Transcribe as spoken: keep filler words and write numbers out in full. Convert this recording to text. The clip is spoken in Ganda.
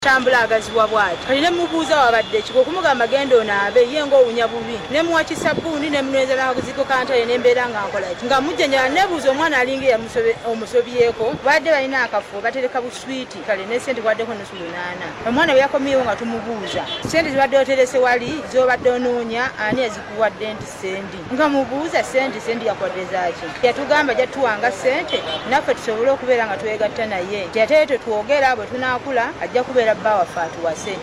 Tambula agaziwa bwati kali ne mubuuza wabadde kiko kumugamba genda onaabe ye ng'owunya bubi ne muwa kisabbuuni ne munyweza n'akaziko kantale ne mbeera nga nkola ki nga mujjanjala nebuuza omwana alinga omusobyeko badde balina akafo batereka buswiti kale ne sente bwaddeko nusu lunaana omwana bwe yakomyewo nga tumubuuza sente zibadde oterese wali z'obadde onoonya ani yazikuwadde nti sendi nga mubuuza sente sendi yakwadde zaaki yatugamba ajja tuwanga sente naffe tusobole okubeera nga twegatta naye nti ate tetwogera bwe tunaakula ajja kubeera bba waffe atuwase.